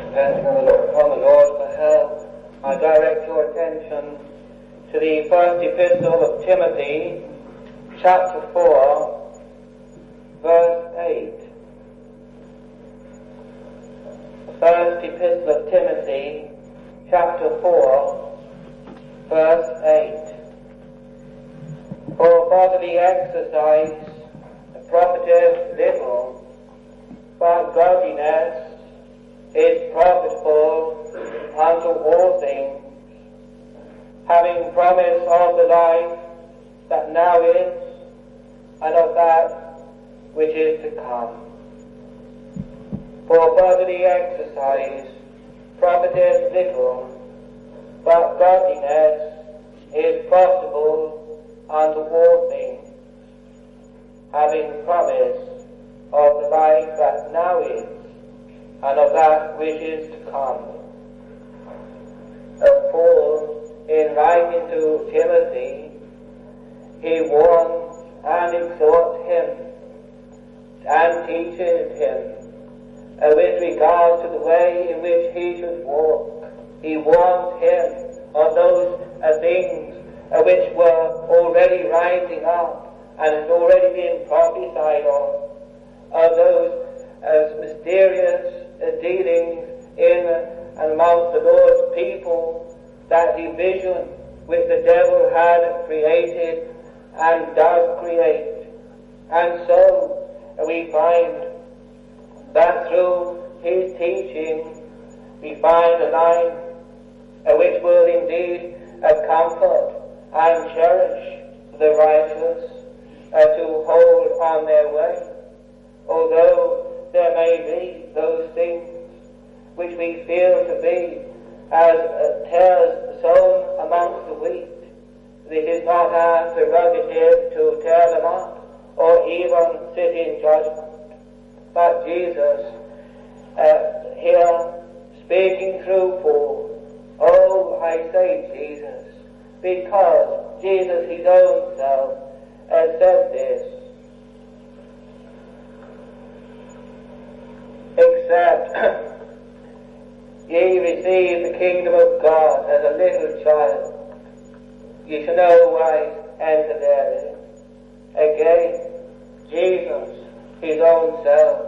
Depending upon the Lord for help, I direct your attention to the first epistle of Timothy, chapter 4, verse 8. The first epistle of Timothy, chapter 4, verse 8. For bodily exercise profiteth little, but godliness is profitable unto all things, having promise of the life that now is, and of that which is to come. For bodily exercise profiteth little, but godliness is profitable unto all things, having promise of the life that now is, and of that which is to come. Paul, in writing to Timothy, he warns and exhorts him and teaches him with regard to the way in which he should walk. He warns him of those things which were already rising up and had already been prophesied of those mysterious dealings in and amongst the Lord's people, that division which the devil had created and does create. And so we find that through his teaching we find a line which will indeed comfort and cherish the righteous to hold on their way, although there may be those things which we feel to be as tares sown amongst the wheat. It is not our prerogative to tear them up or even sit in judgment. But Jesus, here speaking through Paul, oh, I say Jesus, because Jesus his own self said this, except ye receive the kingdom of God as a little child, ye shall no wise enter therein. Again, Jesus, his own self,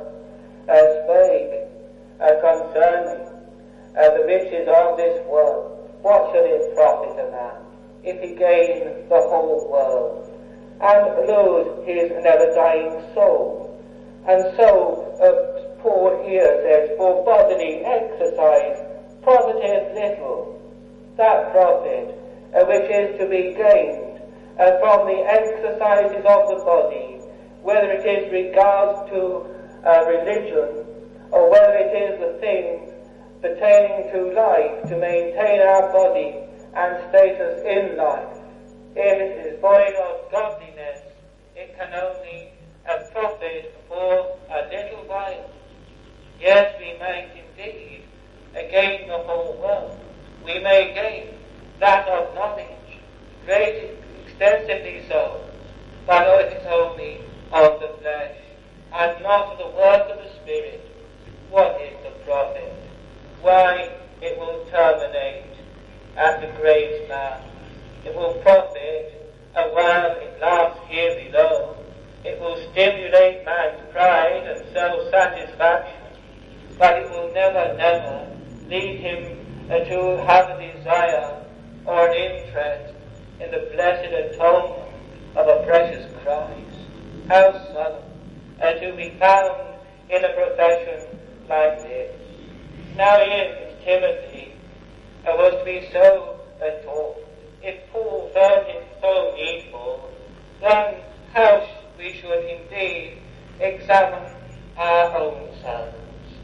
spake concerning the riches of this world. What shall it profit a man if he gain the whole world and lose his never-dying soul? And so Paul here says, for bodily exercise profiteth little. That profit which is to be gained from the exercises of the body, whether it is regards to religion, or whether it is the things pertaining to life, to maintain our body and status in life, if it is void of godliness, it can only profit for a little while. Yes, we may indeed gain the whole world. We may gain that of knowledge, great, extensively so, but it is only of the flesh and not of the work of the Spirit. What is the profit? Why, it will terminate at the great man. It will profit while it lasts here below. It will stimulate man's pride and self-satisfaction, but it will never, never lead him to have a desire or an interest in the blessed atonement of a precious Christ. How sudden to be found in a profession like this. Now if Timothy was to be so taught, if Paul felt it so needful, then how we should indeed examine our own selves,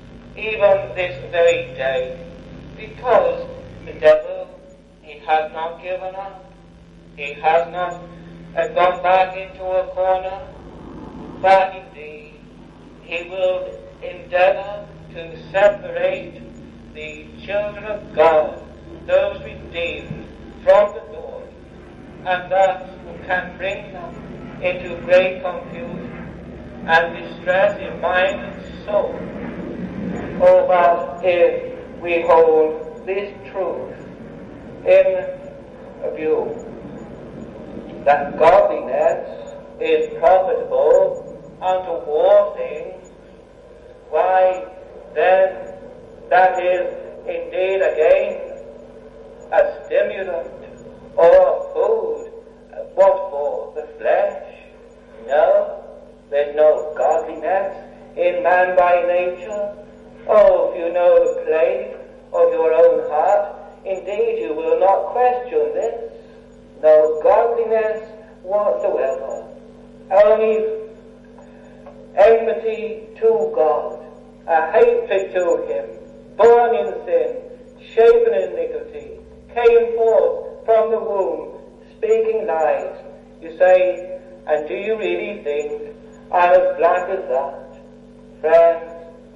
even this very day, because the devil, he has not given up. He has not gone back into a corner, but indeed he will endeavor to separate the children of God, those redeemed, from the Lord, and thus can bring them into great confusion and distress in mind and soul. Oh, but if we hold this truth in view, that godliness is profitable unto all things, why then that is indeed again a stimulant or food. What for? The flesh? No, there's no godliness in man by nature. Oh, if you know the plague of your own heart, indeed you will not question this. No godliness whatsoever. Only enmity to God, a hatred to Him, born in sin, shapen in iniquity, came forth from the womb, speaking lies. You say, and do you really think I'm as black as that? Friends,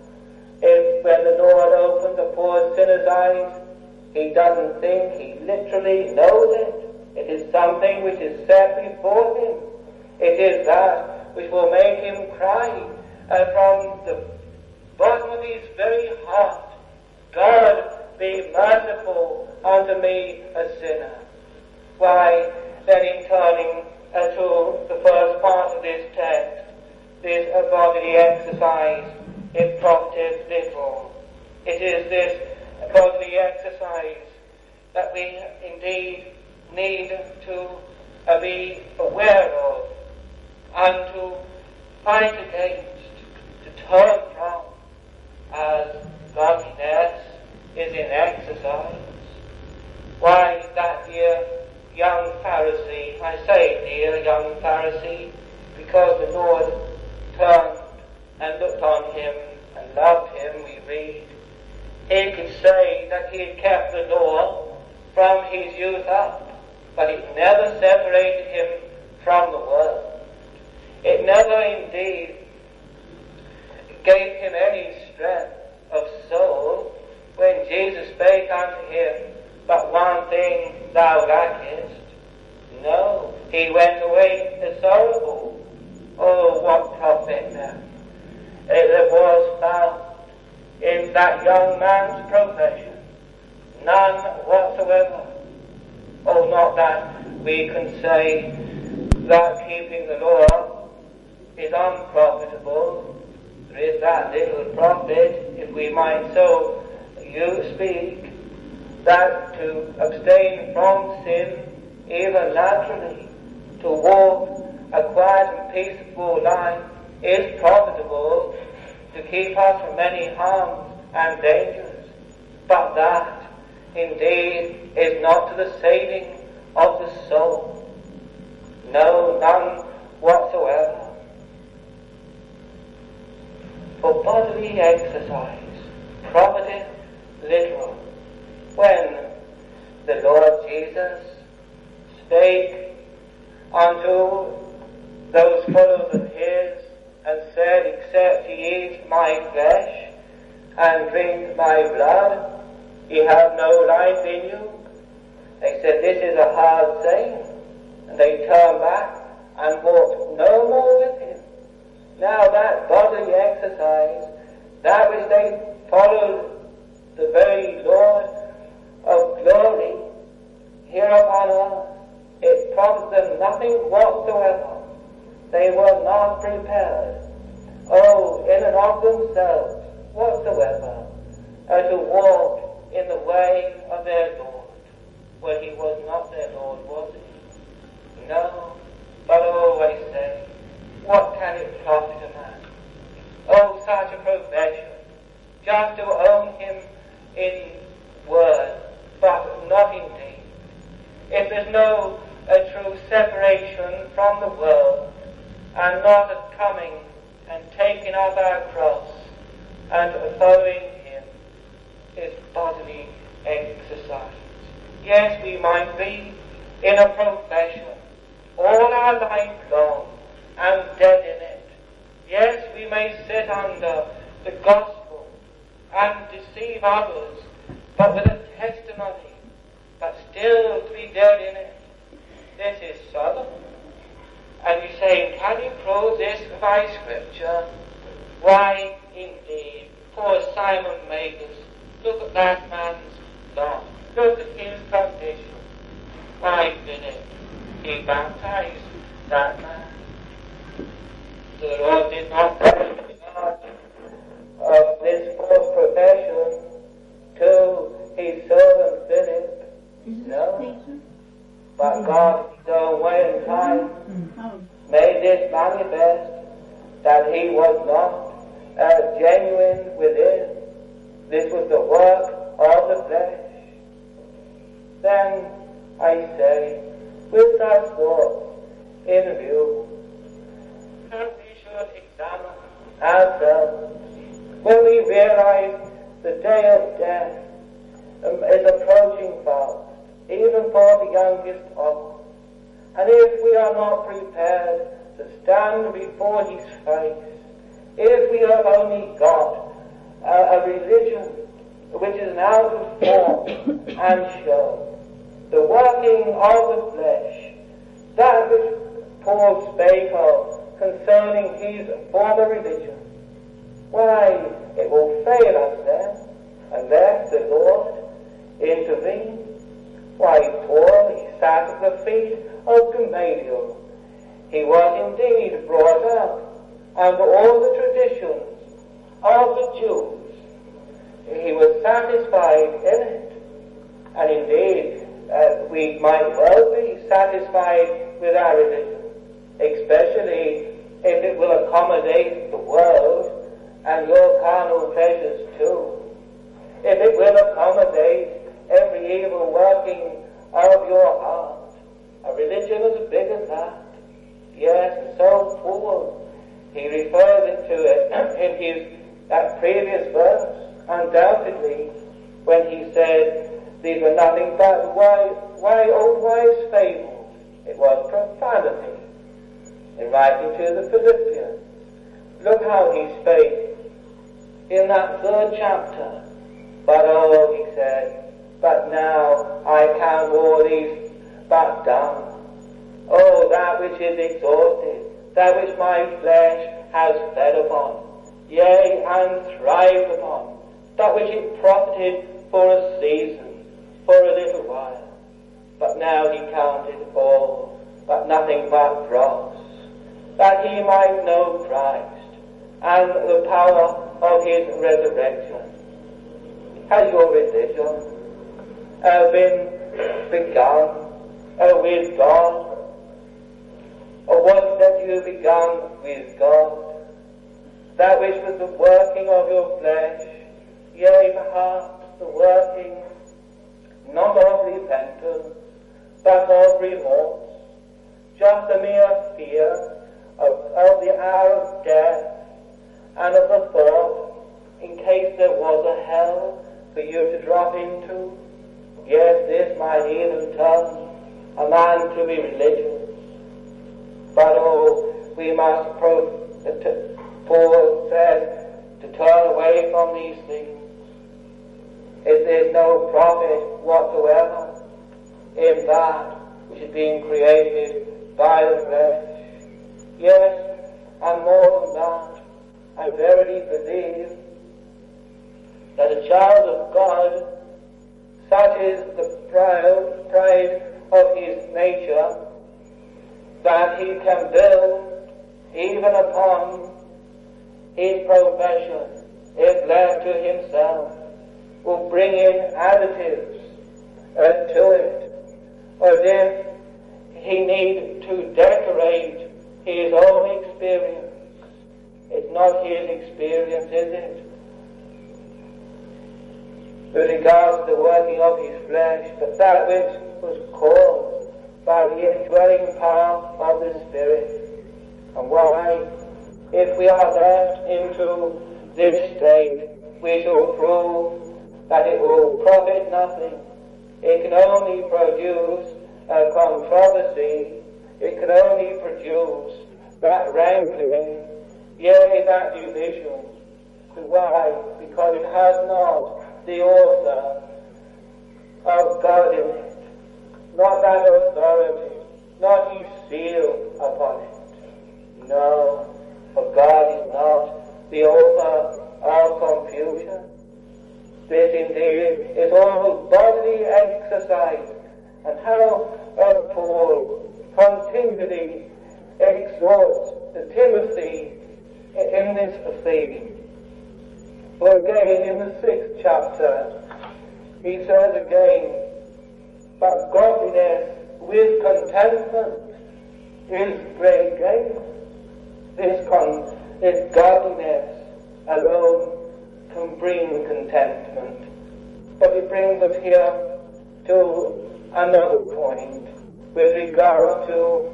if when the Lord opens a poor sinner's eyes, He doesn't think, He literally knows it. It is something which is set before Him. It is that which will make Him cry from the bottom of His very heart, God, be merciful unto me, a sinner. Why, then in turning to the first part of this text, this bodily exercise, it profiteth little. It is this bodily exercise that we indeed need to be aware of and to fight against, to turn from, as godliness is in exercise. Why, that dear young Pharisee, I say dear young Pharisee, because the Lord turned and looked on him and loved him, we read. He could say that he had kept the law from his youth up, but it never separated him from the world. It never indeed gave him any strength of soul when Jesus spake unto him, but one thing thou lackest. No, he went away sorrowful. Oh, what profit then there was found in that young man's profession? None whatsoever. Oh, not that we can say that keeping the law is unprofitable. There is that little profit, if we might so speak, that to abstain from sin, even naturally, to walk a quiet and peaceful life, is profitable to keep us from many harms and dangers. But that, indeed, is not to the saving of the soul. No, none whatsoever. For bodily exercise profiteth little. When the Lord Jesus spake unto those followers of his and said, except ye eat my flesh and drink my blood, ye have no life in you. They said, this is a hard saying. And they turned back and walked no more with him. Now that bodily exercise, that which they followed the very Lord of glory here upon earth, it profited them nothing whatsoever. They were not prepared, in and of themselves whatsoever, to walk in the way of their Lord. Well, he was not their Lord, was he? No, but I say, what can it profit a man? Oh, such a profession, just to own him in word, but not in deed. If there's no true separation from the world, and not a coming and taking up our cross and following him, is bodily exercise. Yes, we might be in a profession all our life long and dead in it. Yes, we may sit under the gospel and deceive others, but with a testimony, but still to be dead in it. This is Sodom. And you say, can you prove this by Scripture? Why, indeed, poor Simon Magus Look at that man's lot. Look at his condition. Why didn't he baptize that man? The Lord did not take charge of this false profession to his servant Philip. No. But God, in his own way and time, made this manifest that he was not genuine within. This was the work of the flesh. Then I say, with such thoughts in view, that we should examine ourselves when we realize the day of death is approaching fast, even for the youngest of us. And if we are not prepared to stand before his face, if we have only got a religion which is now to form and show, the working of the flesh, that which Paul spake of concerning his former religion, why, it will fail us then, unless the Lord intervene. Why, Paul, he sat at the feet of Gamaliel. He was indeed brought up under all the traditions of the Jews. He was satisfied in it. And indeed, we might well be satisfied with our religion, especially if it will accommodate the world and your carnal pleasures too. If it will accommodate every evil working of your heart. A religion as big as that. Yes, so full. He refers to it in that previous verse, undoubtedly, when he said, these were nothing but old wise fables. It was profanity. In writing to the Philippians, look how he spake in that 3rd chapter. But oh, he said, but now I count all these but dung. Oh, that which is exhausted, that which my flesh has fed upon, yea, and thrived upon, that which it profited for a season, for a little while. But now he counted all, but nothing but dross, that he might know Christ, and the power of his resurrection. Has your religion been begun with God? Or was that you begun with God? That which was the working of your flesh, yea, perhaps the working not of repentance, but of remorse, just a mere fear of the hour of death, and of the thought, in case there was a hell for you to drop into. Yes, this might even turn a man to be religious. But oh, we must, Paul says, to turn away from these things. If there's no profit whatsoever in that which is being created by the flesh. Yes, and more than that, I verily believe that a child of God, such is the pride of his nature, that he can build even upon his profession, if left to himself, will bring in additives to it, as if he need to decorate his own experience. It's not his experience, is it? With regard to the working of his flesh, but that which was caused by the indwelling power of the Spirit. And why, if we are left into this state, we shall prove that it will profit nothing. It can only produce a controversy. It can only produce that wrangling, yea, that division. Why? Because it has not the author of God in it, not that authority, not his seal upon it. No, for God is not the author of confusion. This indeed is all bodily exercise, and how Paul continually exhorts Timothy in this theme. For again, in the 6th chapter, he says again, but godliness with contentment is great gain. This godliness alone can bring contentment. But it brings us here to another point with regard to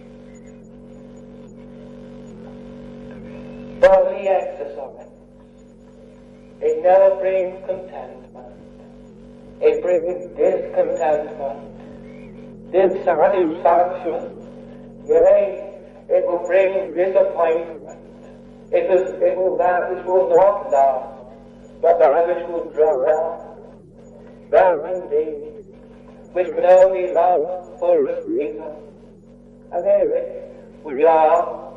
bodily exercise. It never brings contentment. It brings discontentment, dissatisfaction. Yea, it will bring disappointment. It will that which will not last, but that which will draw out. That indeed, which can only last for a season. And here we are,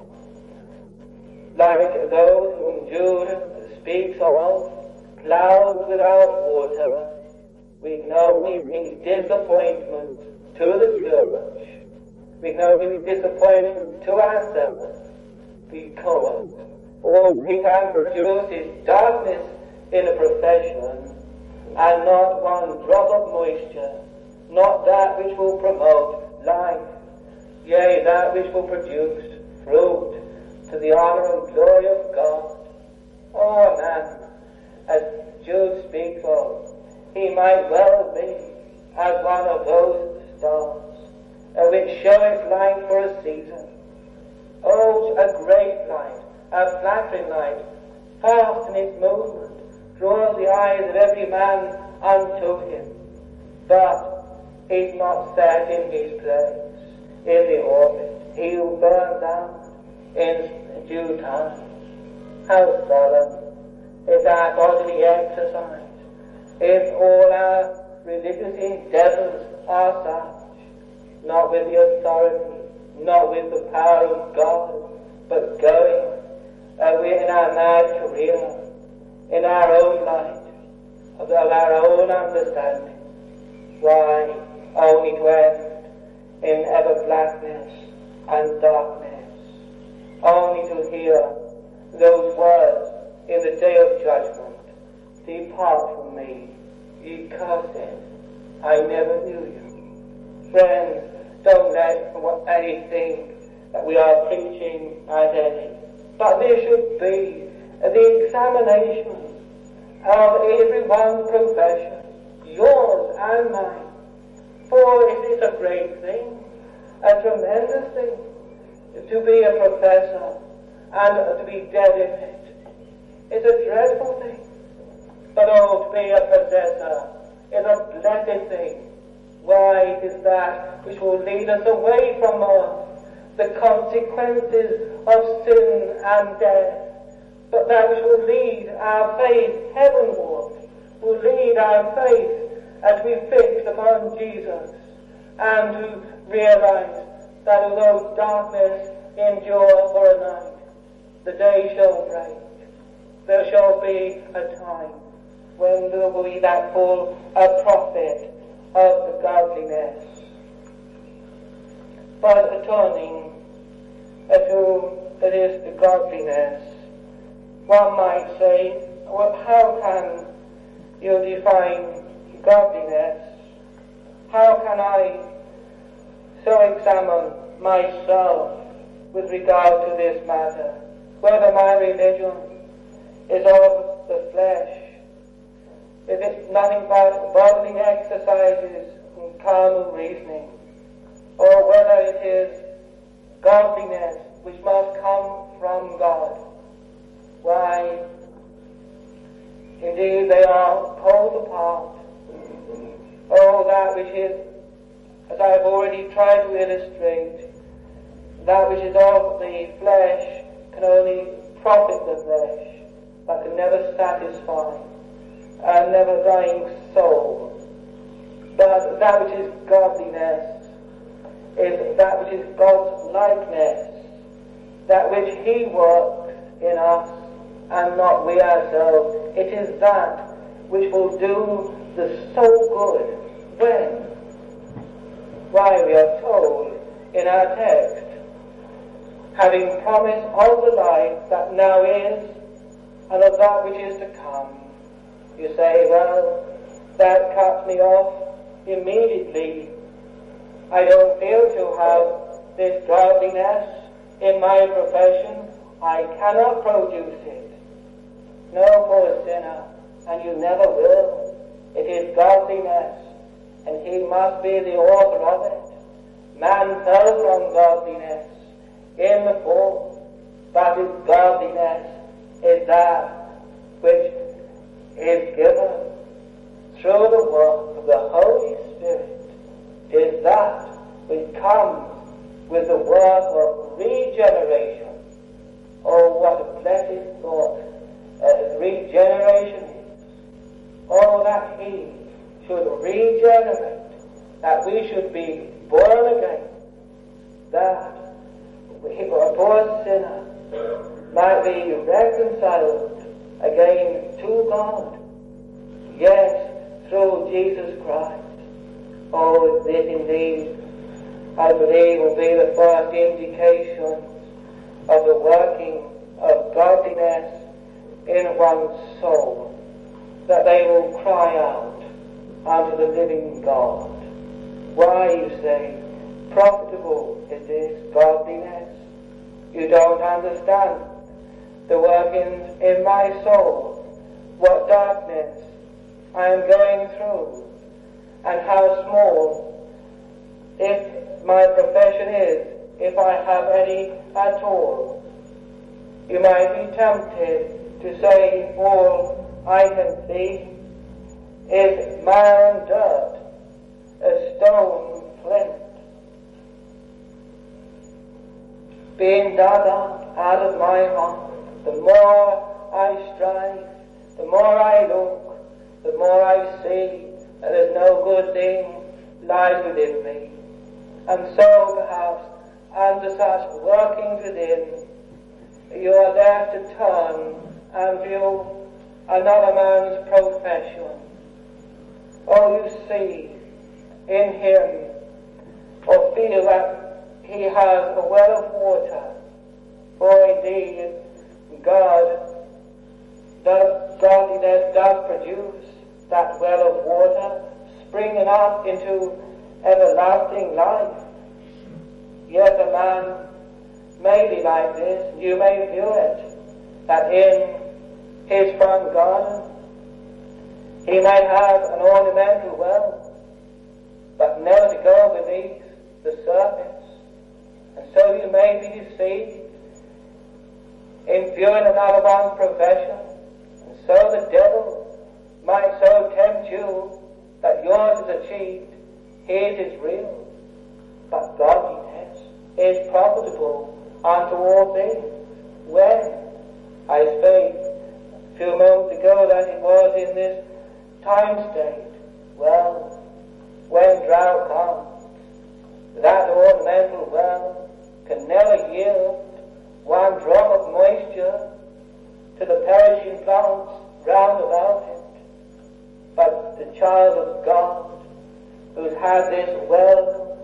like those whom Jude speaks of, clouds without water. We can only bring disappointment to the church. We can only bring disappointment to ourselves, because all we can produce is darkness in a profession, and not one drop of moisture, not that which will promote life, yea, that which will produce fruit to the honor and glory of God. Oh man, as Jude speaks of, he might well be as one of those stars, which showeth light for a season. Oh, a great light, a flattering light, fast in its movement, draws the eyes of every man unto him, but is not set in his place, in the orbit. He will burn down in due time. How solemn is our bodily exercise, if all our religious endeavors are such, not with the authority, not with the power of God, but going in our mad career, in our own light, of our own understanding. Why, only to end in ever blackness and darkness, only to hear those words in the day of judgment, depart from me, ye cursed, I never knew you. Friends, don't let anything that we are preaching as any, but there should be the examination of everyone's profession, yours and mine. For it is a great thing, a tremendous thing, to be a professor and to be dead in it. It's a dreadful thing. But to be a possessor is a blessed thing. Why, it is that which will lead us away from the consequences of sin and death, but that which will lead our faith heavenward, will lead our faith as we fix upon Jesus, and to realize that although darkness endure for a night, the day shall break. There shall be a time when there will be that full profit of the godliness. But turning to the godliness, one might say, well, how can you define godliness? How can I so examine myself with regard to this matter, whether my religion is of the flesh, if it's nothing but bodily exercises and carnal reasoning, or whether it is godliness which must come from God? Why, indeed they are pulled apart. Oh, that which is, as I have already tried to illustrate, that which is of the flesh can only profit the flesh, but can never satisfy a never dying soul. But that which is godliness is that which is God's likeness, that which He works in us and not we ourselves. It is that which will do the soul good. When? Why, we are told in our text, having promise of the life that now is and of that which is to come. You say, well, that cuts me off immediately. I don't feel to have this godliness in my profession. I cannot produce it. No, poor sinner, and you never will. It is godliness, and he must be the author of it. Man fell from godliness in the fall, but his godliness is that which is given through the work of the Holy Spirit. Is that which comes with the work of regeneration. Oh, what a blessed thought regeneration is. Oh, that he should regenerate, that we should be born again, that a poor sinner might be reconciled again to God. Yes, through Jesus Christ. Oh, this indeed, I believe, will be the first indication of the working of godliness in one's soul, that they will cry out unto the living God. Why, you say, profitable is this godliness? You don't understand the workings in my soul, what darkness I am going through, and how small, if my profession is, if I have any at all. You might be tempted to say, all I can see is mire and dirt, a stone flint, being dug out of my heart. The more I strive, the more I look, the more I see that there's no good thing lies within me. And so perhaps under such workings within, you are left to turn and view another man's profession. Oh, you see in him, or feel that he has a well of water, for indeed godliness does produce that well of water, springing up into everlasting life. Yes, a man may be like this. You may view it, that in his front garden he may have an ornamental well, but never to go beneath the surface. And so you may be deceived in viewing another one's profession, and so the devil might so tempt you that yours is achieved, his is real. But godliness is profitable unto all things. When I spake a few moments ago that it was in this time state, well, when drought comes, that ornamental well can never yield one drop of moisture to the perishing plants round about it. But the child of God, who's had this well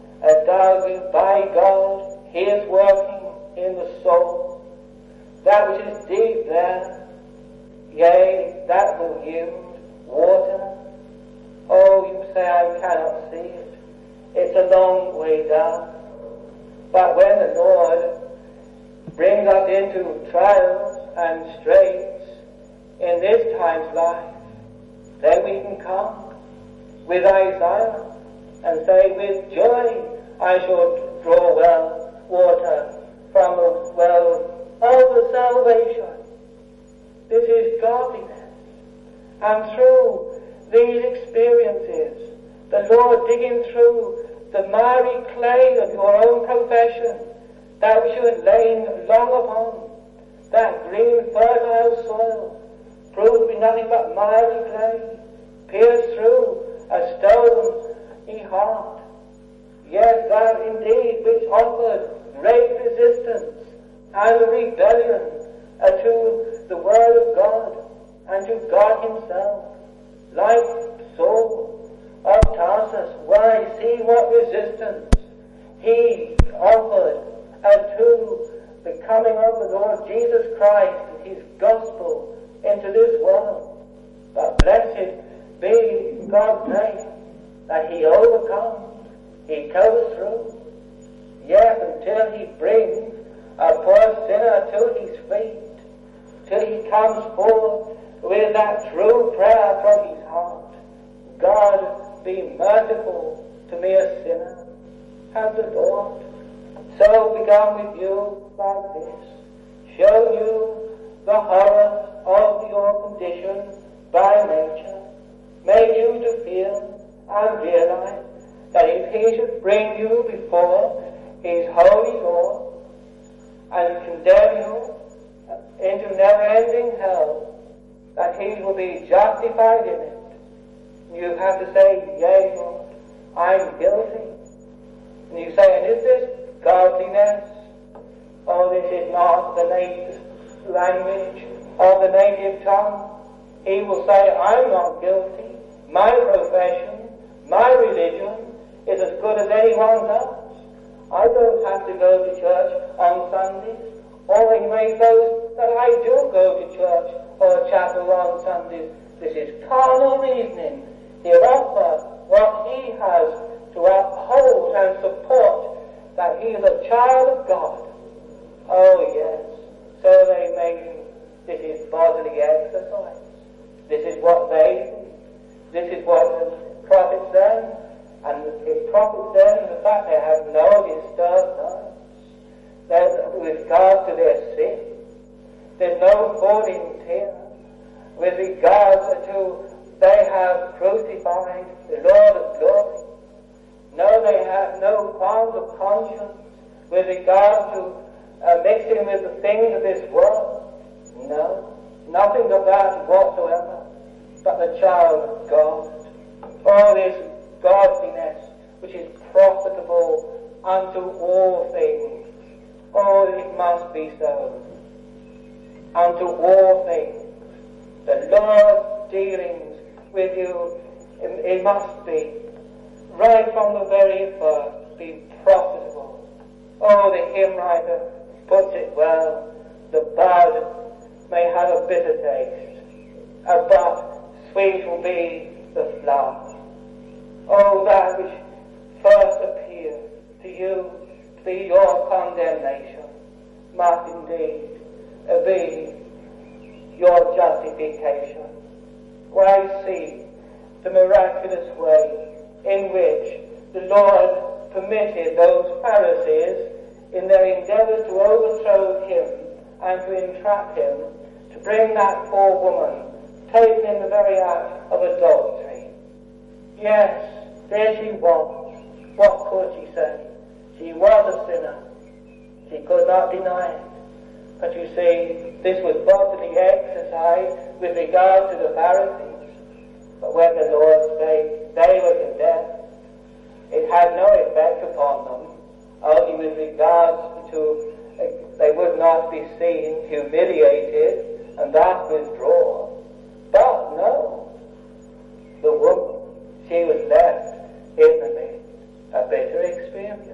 dug by God, he is working in the soul, that which is deep there, yea, that will yield water. Oh, you say, I cannot see it. It's a long way down. But when the Lord brings us into trials and straits in this time's life, then we can come with Isaiah and say, with joy I shall draw water from the well of the salvation. This is godliness. And through these experiences, the Lord digging through the miry clay of your own confession, that which you had lain long upon, that green fertile soil, proved to be nothing but miry clay, pierced through a stony heart. Yes, that indeed which offered great resistance and rebellion to the word of God and to God himself, like Saul of Tarsus. Why, see what resistance he offered to the coming of the Lord Jesus Christ and his gospel into this world. But blessed be God's name that he overcomes, he goes through, yes, until he brings a poor sinner to his feet, till he comes forth with that true prayer from his heart. God, be merciful to me, a sinner. Has the Lord so begun with you like this, show you the horror of your condition by nature, made you to feel and realize that if he should bring you before his holy Lord and condemn you into never-ending hell, that he will be justified in it. You have to say, yea, Lord, I'm guilty. And you say, and is this godliness? Oh, this is not the native language or the native tongue. He will say, I'm not guilty. My profession, my religion is as good as anyone else. I don't have to go to church on Sundays. Or he may boast that I do go to church or chapel on Sundays. This is carnal reasoning. He'll offer what he has to uphold and support that he is a child of God. Oh yes, so they make him. This is bodily exercise. This is what they do. This is what profits them. And it profits them the fact they have no disturbed minds. With regard to their sin, there's no falling tear. With regard to they have crucified the Lord of glory. No, they have no qualms of conscience with regard to mixing with the things of this world. No, nothing of that whatsoever, but the child of God. All this godliness which is profitable unto all things. Oh, it must be so. Unto all things. The Lord's dealings with you, it must be, right from the very first, be profitable. Oh, the hymn writer puts it well. The bud may have a bitter taste, but sweet will be the flower. Oh, that which first appears to you to be your condemnation must indeed be your justification. Why, see the miraculous way in which the Lord permitted those Pharisees, in their endeavors to overthrow him and to entrap him, to bring that poor woman taken in the very act of adultery. Yes, there she was. What could she say? She was a sinner. She could not deny it. But you see, this was bodily exercise with regard to the Pharisees. But when the Lord said they were condemned, it had no effect upon them, only with regards to they would not be seen humiliated and thus withdrawn. But no, the woman, she was left in the midst. A bitter experience.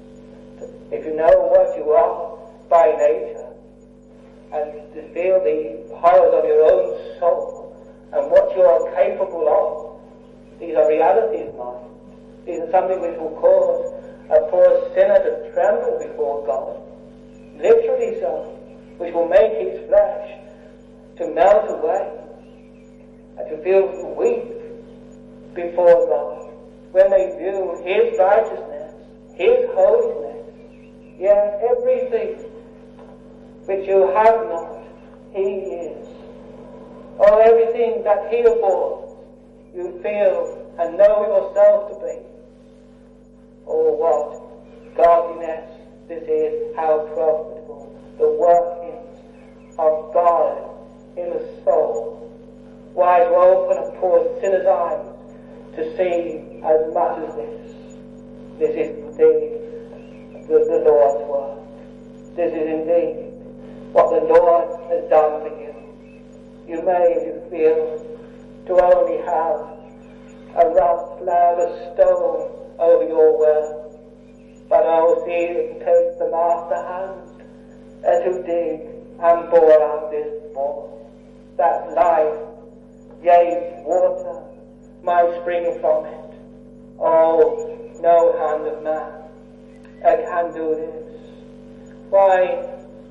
If you know what you are by nature, and to feel the horrors of your own soul and what you are capable of, these are realities, mine. These are something which will cause a poor sinner to tremble before God, literally so, which will make his flesh to melt away and to feel weak before God when they view his righteousness, his holiness. Yes, everything which you have not, he is. Or everything that he affords, you feel and know yourself to be. Oh, what godliness this is, how profitable the workings of God in the soul. Why, to open a poor sinner's eyes to see as much as this. This is indeed the Lord's work. This is indeed what the Lord has done for you. you may feel to only have a rough slab of stone over your world, but oh, see it takes the master hand and to dig and bore out this bore, that life, yea, water might spring from it. Oh, no hand of man can do this. Why,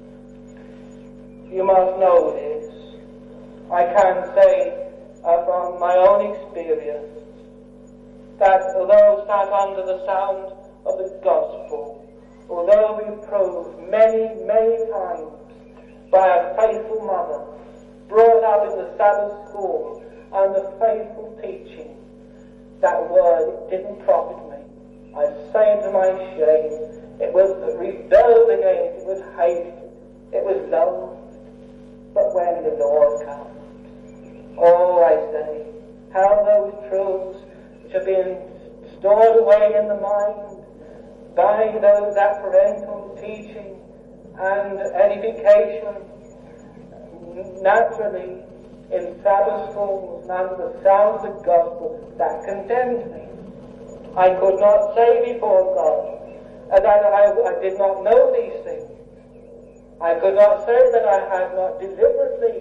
you must know this. I can say from my own experience that although sat under the sound of the gospel, although we proved many, many times by a faithful mother, brought up in the Sabbath school and the faithful teaching, that word, it didn't profit me. I say to my shame, it was rebelled against, it was hated, it was loathed. But when the Lord comes, oh, I say, how those truths which have been stored away in the mind by that parental teaching and edification, naturally in Sabbath schools and under the sound of the gospel, that condemned me. I could not say before God that I did not know these things. I could not say that I had not deliberately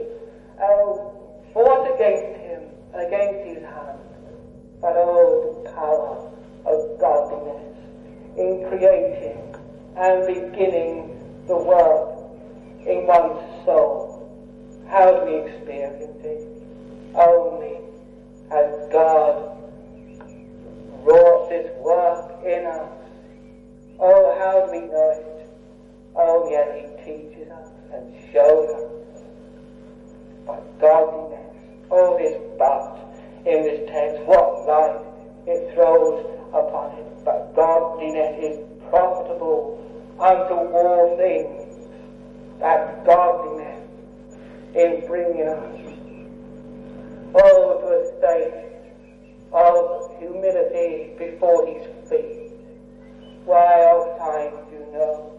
fought against him, against his hand. But oh, the power of godliness in creating and beginning the work in one's soul. How do we experience it? Only as God wrought this work in us. Oh, how do we know it? Oh, yet he teaches us and shows us by godliness. Oh, this but in this text, what light it throws upon it. But godliness is profitable unto all things. That godliness in bringing us, oh, to a state of humility before his feet. Why, oft times, you know,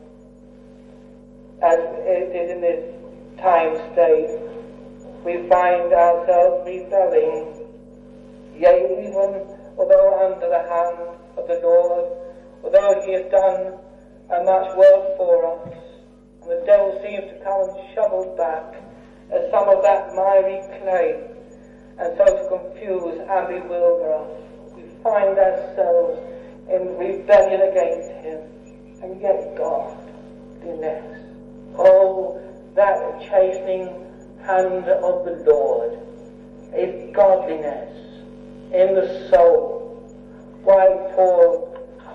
as it is in this time state, we find ourselves rebelling, yea, even although under the hand of the Lord, although he has done much work for us, and the devil seems to come and shovel back some of that miry clay, and so to confuse and bewilder us. We find ourselves in rebellion against him, and yet God, godliness, oh, that chastening hand of the Lord is godliness in the soul. Why Paul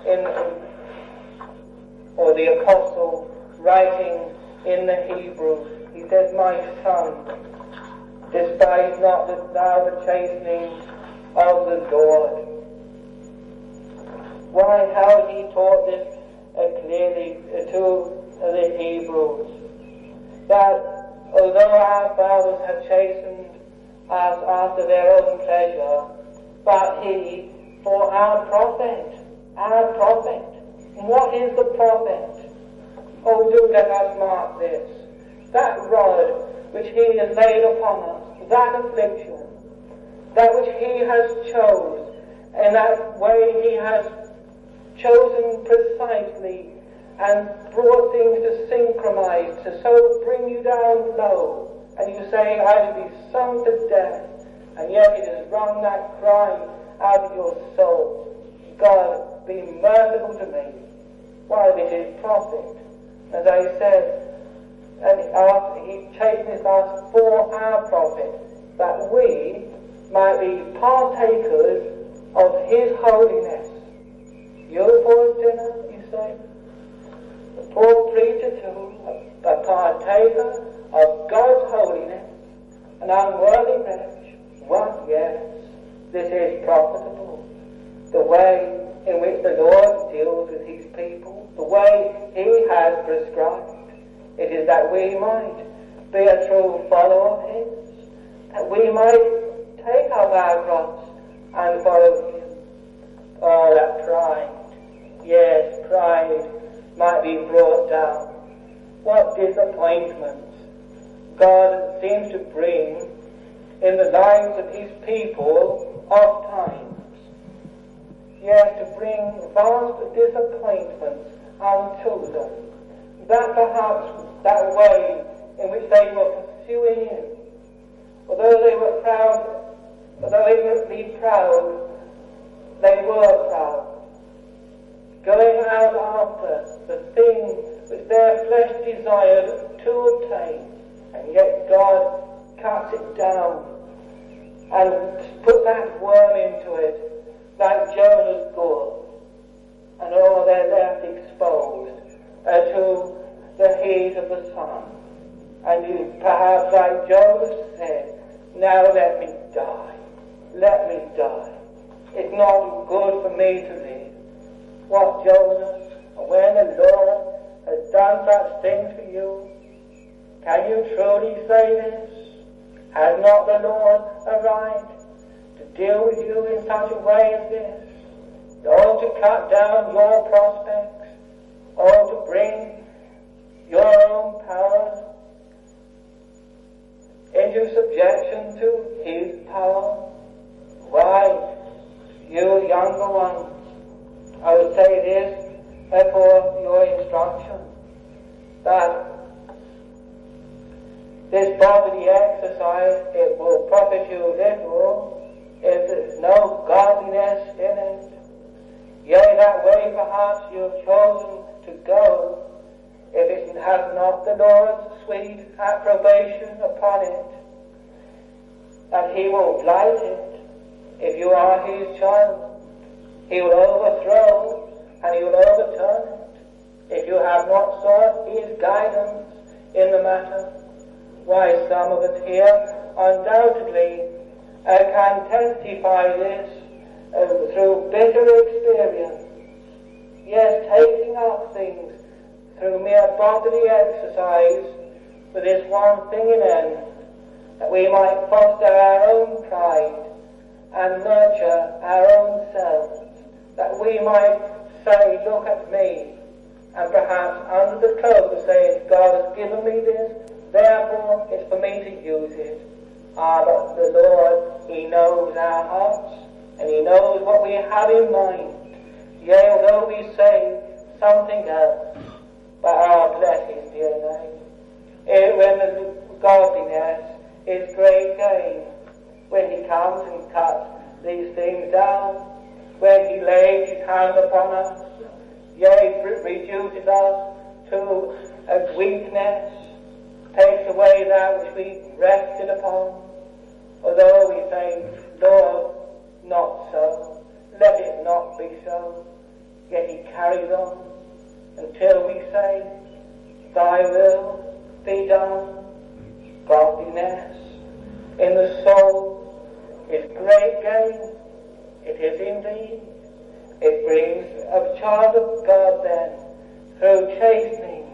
or the apostle writing in the Hebrews, he says, my son, despise not thou the chastening of the Lord. Why, how he taught this clearly to the Hebrews, that although our fathers had chastened us after their own pleasure, but he, for our profit. What is the profit? Oh, do let us mark this. That rod which he has laid upon us, that affliction, that which he has chosen, in that way he has chosen precisely and brought things to synchronize, to so bring you down low, and you say, I shall be sunk to death, and yet it has wrung that cry out of your soul, God, be merciful to me. Why, this is profit. As I said, and he chasteneth us for our profit, that we might be partakers of his holiness. You're a poor sinner, you say? A poor preacher too, a partaker of God's holiness, an unworthy wretch. What? Yes, this is profitable. The way in which the Lord deals with his people, the way he has prescribed. It is that we might be a true follower of his, that we might take up our cross and follow him. Oh, that pride, yes, pride might be brought down. What disappointments God seems to bring in the lives of his people of times. Yes, to bring vast disappointments unto them. That perhaps that way in which they were pursuing him, although they were proud, although ignorantly proud, they were proud, going out after the thing which their flesh desired to obtain, and yet God cuts it down and put that worm into it like Jonah's gall, and all they're left exposed to the heat of the sun. And you perhaps, like Jonah said, now let me die. Let me die. It's not good for me to live. What, Jonah? When the Lord has done such things for you, can you truly say this? Has not the Lord a right to deal with you in such a way as this? Or to cut down your prospects? Or to bring your own powers into subjection to his power? Why, you younger ones, I would say this for your instruction, that this bodily exercise, it will profit you little if there's no godliness in it. Yea, that way perhaps you've chosen to go, if it has not the Lord's sweet approbation upon it, that he will blight it if you are his child. He will overthrow and he will overturn it if you have not sought his guidance in the matter. Why, some of us here undoubtedly can testify this through bitter experience. Yes, taking up things through mere bodily exercise with this one thing in end, that we might foster our own pride and nurture our own selves, that we might say, look at me, and perhaps under the cloak of saying, God has given me this, therefore it's for me to use it. But the Lord, he knows our hearts, and he knows what we have in mind. Yea, although we say something else, but bless his dear name. When the godliness is great gain, when he comes and cuts these things down, when he lays his hand upon us, yea, reduces us to a weakness, takes away that which we rested upon. Although we say, Lord, not so, let it not be so, yet he carries on until we say, thy will be done. Godliness in the soul is great gain. It is indeed. It brings a child of God then, through chastening,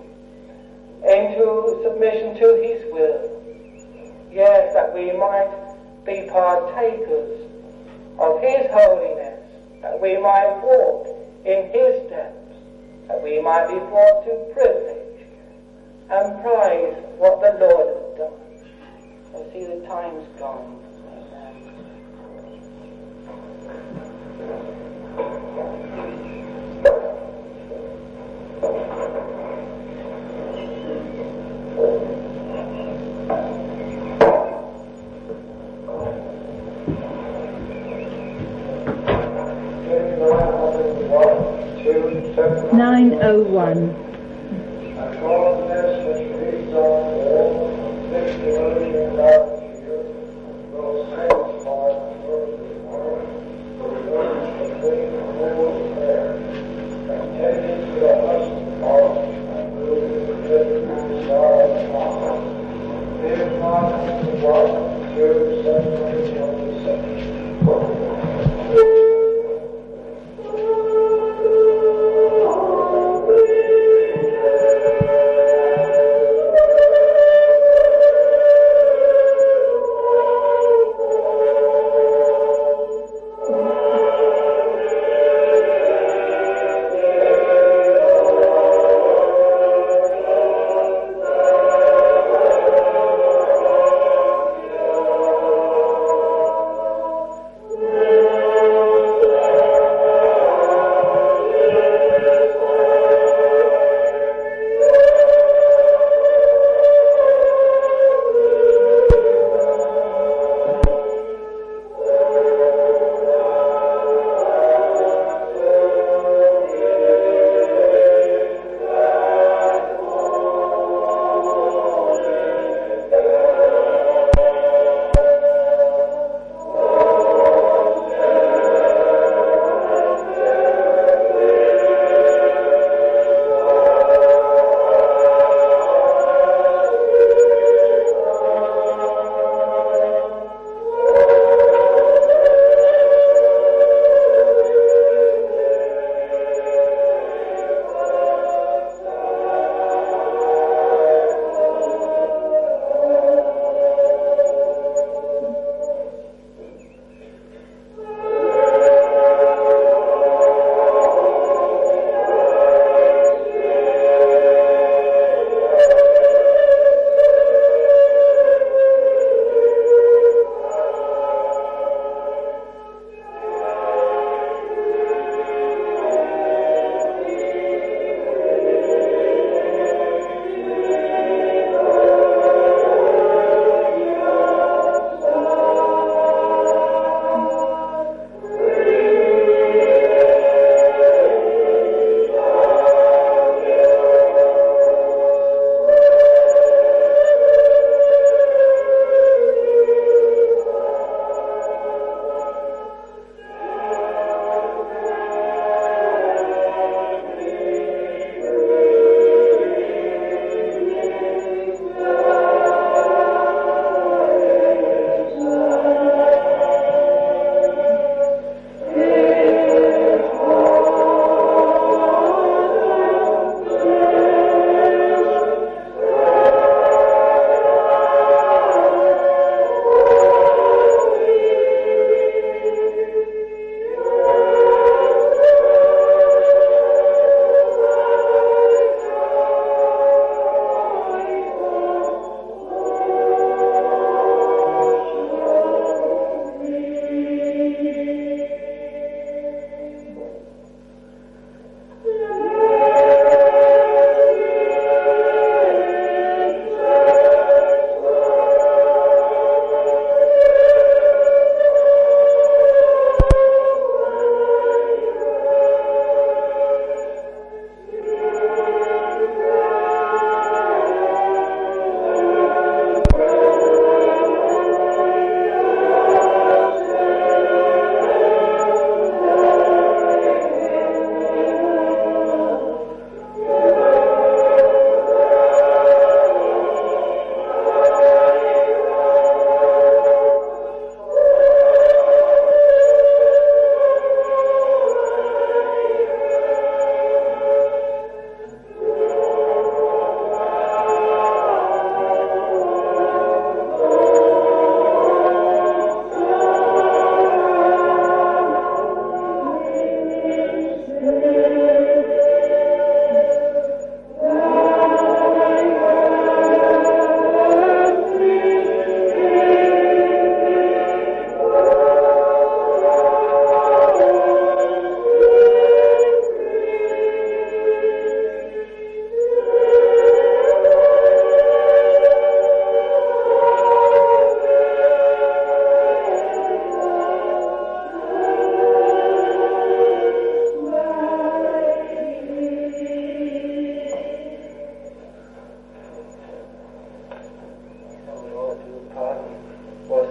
into submission to his will. Yes, that we might be partakers of his holiness, that we might walk in his steps, that we might be brought to privilege and prize what the Lord has done. I see the time's gone. (9:01).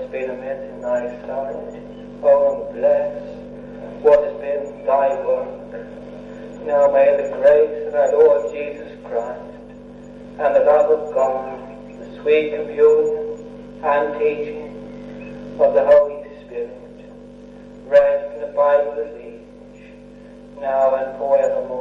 has been amiss in thy sight. Oh, and bless what has been thy work. Now may the grace of our Lord Jesus Christ and the love of God, the sweet communion and teaching of the Holy Spirit rest and abide with us each, now and forevermore.